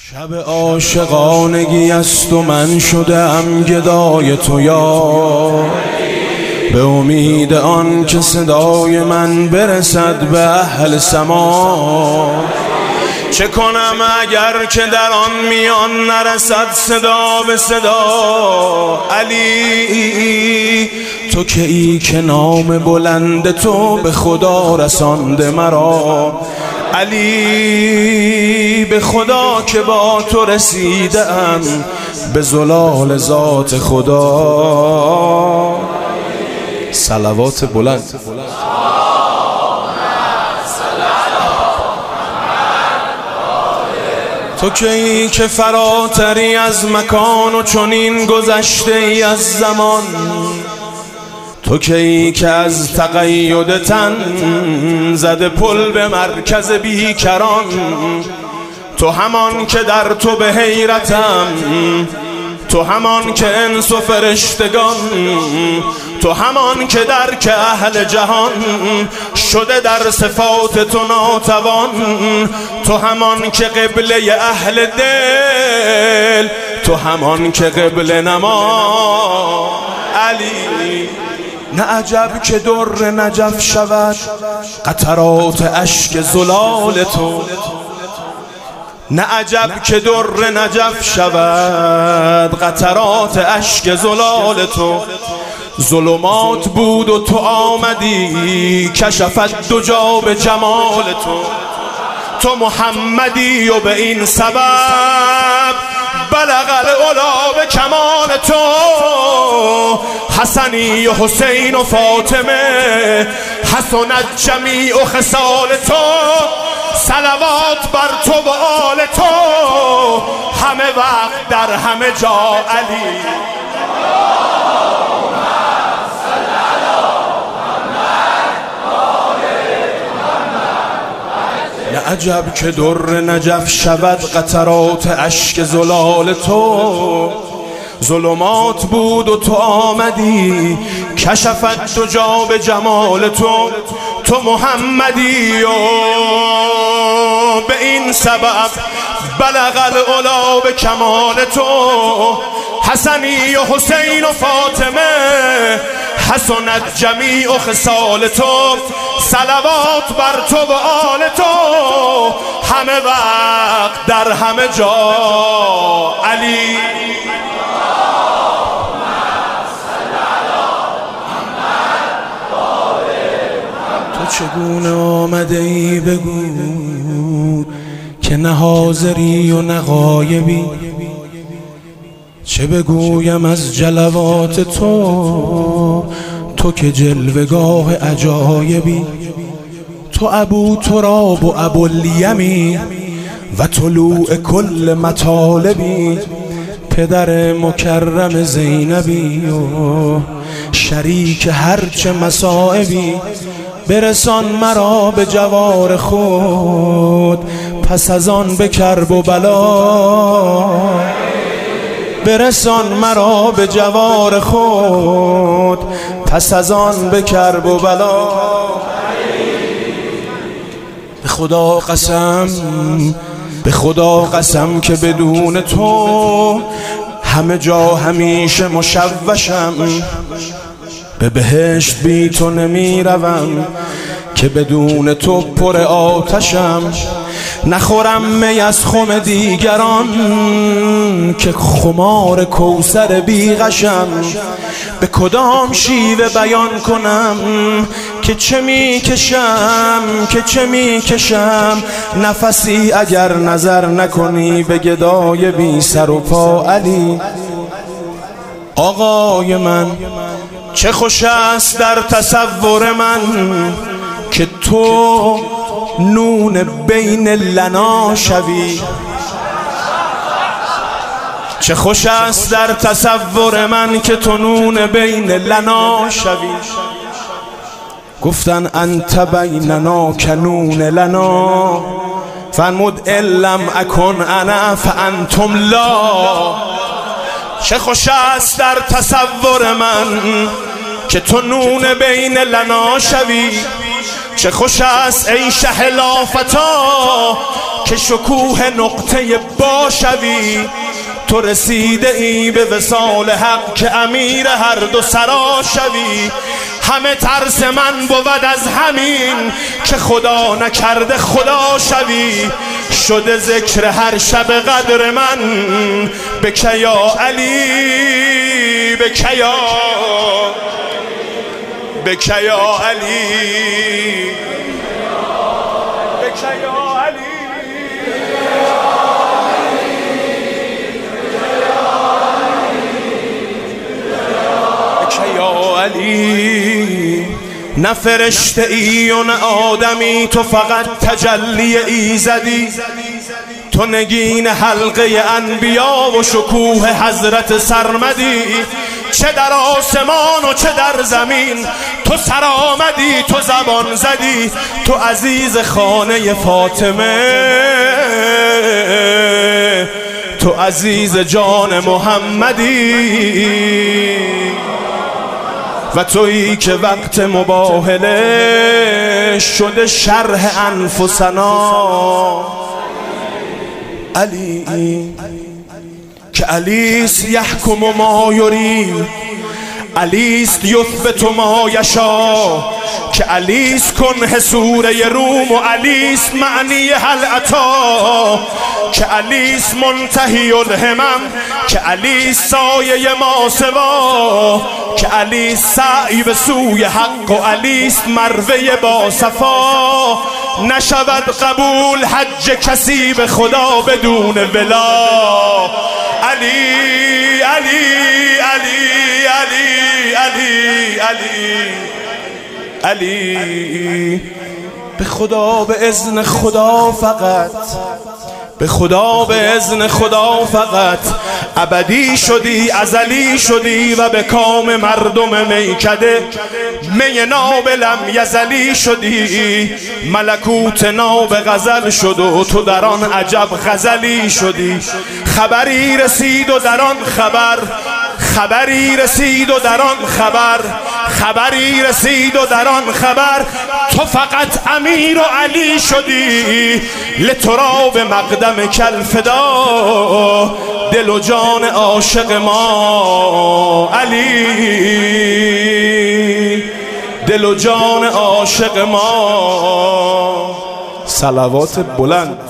شب عاشقانگی است و من شدم گدای تو یار، به امید آن که صدای من برسد به اهل سما. چه کنم اگر که در آن میان نرسد صدا به صدا؟ علی تو که ای که نام بلند تو به خدا رسانده مرا، علی به خدا که با تو رسیدم به زلال ذات خدا. صلوات بلند. تو که ای که فراتری از مکان و چنین گذشته ای از زمان، تو که ای که از تقید تن زده پل به مرکز بیکران، تو همان که در تو به حیرتم، تو همان که انس و فرشتگان، تو همان که درک اهل جهان شده در صفات تو ناتوان، تو همان که قبله اهل دل، تو همان که قبله نما. علی نه عجب که در نجف شود قطرات اشک زلال تو، نه عجب که در نجف شود قطرات اشک زلال تو. ظلمات بود و تو آمدی کشفت دو جا به جمال تو. تو محمدی و به این سبب بلغ العلا به کمال تو. حسنی و حسین و فاطمه حسنت جمیع و خصال تو. صلوات بر تو و آل تو همه وقت در همه جا. علی نه عجب که در نجف شود قطرات اشک زلال تو. ظلمات بود و تو آمدی کشفت دو جا به جمال تو. تو محمدی و به این سبب بلغ العلا به کمال تو. حسنی و حسین و فاطمه حسنت جمیع و خصال تو. صلوات بر تو و آل تو همه وقت در همه جا. علی تو چگونه آمده ای بگو که نه حاضری و نه غایبی؟ چه بگویم از جلوات تو، تو که جلوگاه عجایبی. تو ابو تراب و ابو الیمی و طلوع کل مطالبی. پدر مکرم زینبی و شریک هرچه مصائبی. برسان مرا به جوار خود پس از آن به کرب و بلا. برسان مرا به جوار خود پس از آن به کرب و بلا. به خدا قسم، به خدا قسم که بدون تو همه جا همیشه مشوشم. به بهشت بی تو نمی روم که بدون تو پر آتشم. نخورم می از خم دیگران که خمار کوثر بی غشم. به کدام شیوه بیان کنم که چه می کشم، که چه می کشم. نفسی اگر نظر نکنی به گدای بی سر و پا. علی آقای من چه خوش است در تصور من که تو نون بین لنا شوی. چه خوش است در تصور من که تو نون بین لنا شوی. گفتن انت بیننا کنون لنا، فرمود علم اکن انا فانتم لا. چه خوش است در تصور من که تو نون بین لنا شوی. چه خوش است ای شه لافتا که شکوه نقطه با شوی. تو رسیده ای به وصال حق که امیر هر دو سرا شوی. همه ترس من بود از همین که خدا نکرده خدا شوی. شده ذکر هر شب قدر من بکه یا علی، بکه یا علی، بکه یا علی. علی نه فرشته ای و نه آدمی، تو فقط تجلی ایزدی. تو نگین حلقه انبیا و شکوه حضرت سرمدی. چه در آسمان و چه در زمین تو سر آمدی، تو زبان زدی. تو عزیز خانه فاطمه، تو عزیز جان محمدی. و تویی که وقت مباهله شده شرح انفسنا. علی که علیست یحکم ما یرید، علیست یثبت ما یشا. که علیست کنه سوره روم و علیست معنی هل عطا. که علیست منتهی الهمم، که علیست سایه ما سوا. که علیست سعی به سوی حق و علیست مروه با صفا. نشود قبول حج کسی به خدا بدون ولا. علی علی علی علی علی علی علی. به خدا به اذن خدا فقط، به خدا به اذن خدا فقط ابدی شدی، ازلی شدی و به کام مردم میکده می نابلم یزلی شدی. ملکوت ناب غزل شد و تو در آن عجب غزلی شدی. خبری رسید و در آن خبر، خبری رسید و در آن خبر، خبری رسید و در آن خبر تو فقط امیر و علی شدی. لترا به مقدم کل فدا، دل و جان عاشق ما علی، دل و جان عاشق ما. صلوات بلند.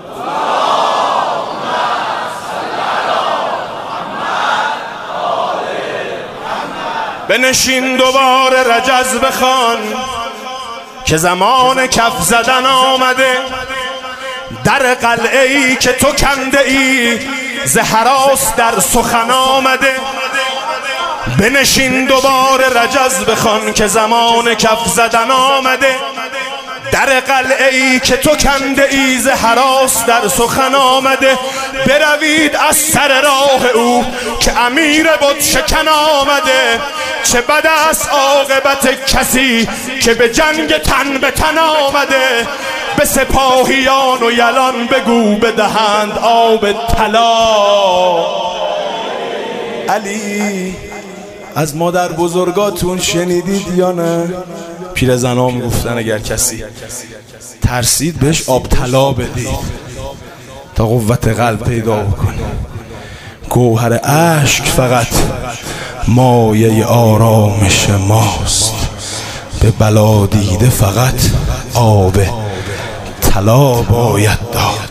بنشین دوباره رجز بخوان که زمان کف زدن آمده. در قلعه ای که تو کنده ای ز هراس در سخن آمده. بنشین دوباره رجز بخوان که زمان کف زدن آمده. در قلعه ای که تو کنده ای ز هراس در سخن آمده. بروید از سر راه او که امیر بت شکن آمده. چه بد است عاقبت کسی که به جنگ تن به تن آمده. به سپاهیان و یلان بگو بدهند آب طلا. علی از مادر بزرگاتون شنیدید یا نه؟ پیرزنام گفتن اگر کسی ترسید بهش آب طلا بدید تا قوت قلب پیدا بکنه. گوهر اشک فقط مایه آرامش ماست. به بلا دیده فقط آب طلا باید داد.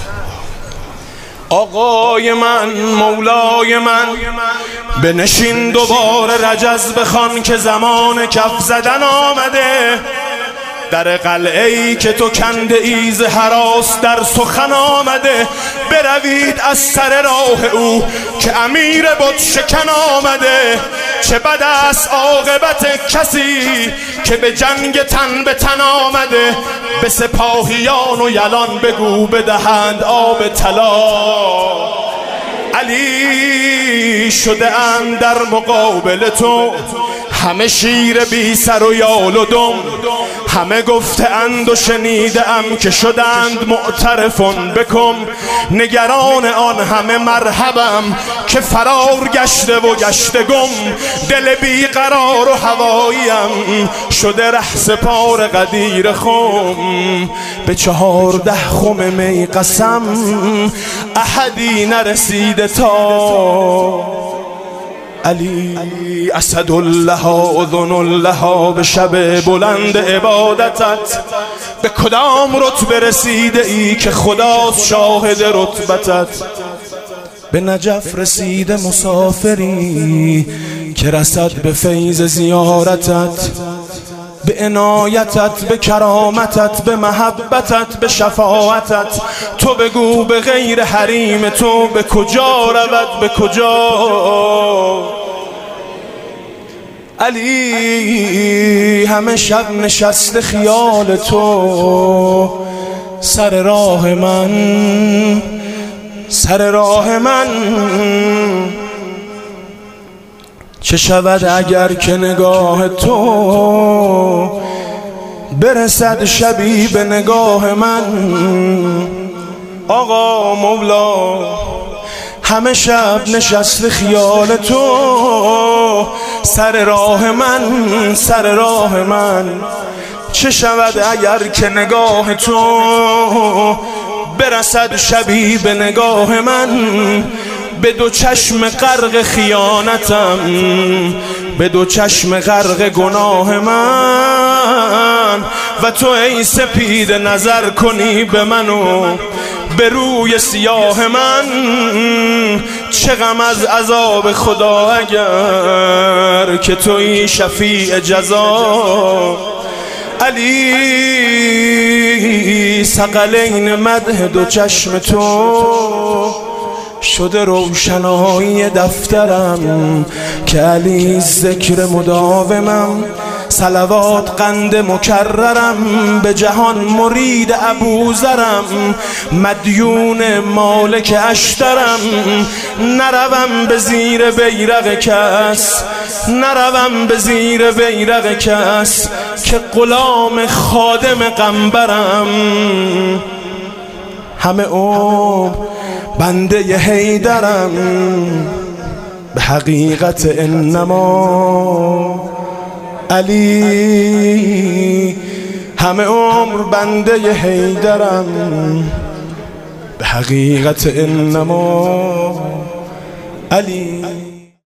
آقای من، مولای من، بنشین دوباره رجز بخوان که زمان کف زدن آمده. در قلعه ای که تو کنده ای ز هراس در سخن آمده. بروید از سر راه او که امیر بت شکن آمده. چه بد است عاقبت کسی که به جنگ تن به تن آمده. به سپاهیان و یلان بگو بدهند آب طلا. علی شده اند در مقابل تو همه شیر بی سر و یال و دم. همه گفته‌اند و شنیده‌ام که شدند معترفون بکن. نگران آن همه مرحبم که فرار گشته و گشته گم. دل بیقرار و هواییم شده رهسپار غدیر خم. به 14 خم می قسم احدی نرسیده تا علی اسدالله اذن الله به شب بلند عبادتت. به کدام رتبه رسیده ای که خداست شاهد رتبتت؟ به نجف رسیده مسافری که رسد به فیض زیارتت. به عنایتت، به کرامتت، به محبتت، به شفاعتت. تو بگو به غیر حریم تو به کجا رود، به کجا؟ علی همه شب نشسته خیال تو سر راه من، سر راه من. چه شود اگر که نگاه تو برسد شبی به نگاه من؟ آقا مولا همه شب نشست خیال تو سر راه من، سر راه من. چه شود اگر که نگاه تو برسد شبی به نگاه من؟ به دو چشم غرق خیانتم، به دو چشم غرق گناه من. و تو ای سپید نظر کنی به من و به روی سیاه من. چه غم از عذاب خدا اگر که تویی شفیع جزا. علی ثقلین مدح دو چشم تو شده روشنایی دفترم که علی ذکر مداومم. صلوات قند مکررم به جهان مرید ابوذرم. مدیون مالک اشترم نروم به زیر بیرق کس، نروم به زیر بیرق کس که غلام خادم قنبرم. همه عمر بنده ی حیدرم به حقیقت انما علی. همه عمر بنده ی حیدرم به حقیقت انما علی.